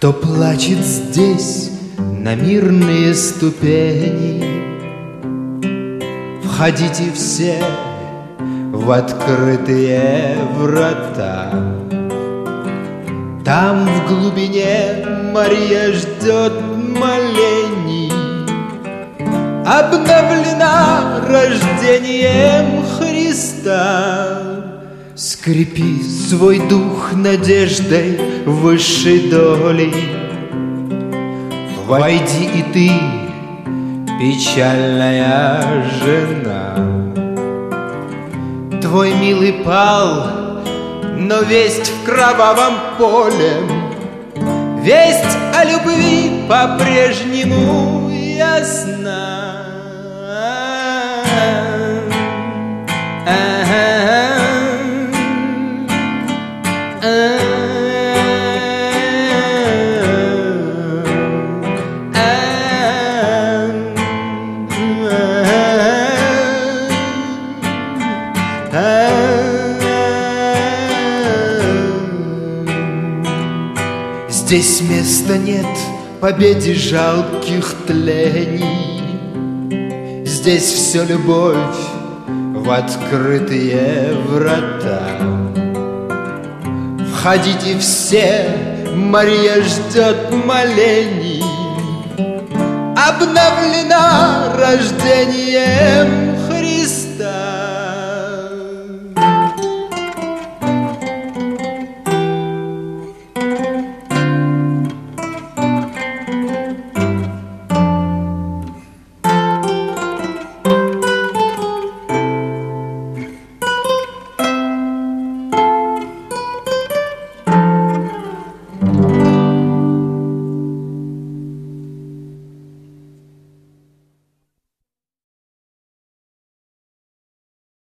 Кто плачет здесь на мирные ступени? Входите все в открытые врата. Там в глубине Мария ждет молений, обновлена рождением Христа. Скрепи свой дух надеждой высшей доли. Войди и ты, печальная жена. Твой милый пал, но весть в кровавом поле, весть о любви по-прежнему ясна. Здесь места нет победе жалких тлений. Здесь все любовь в открытые врата. Входите все, Мария ждет молений, обновлена рождением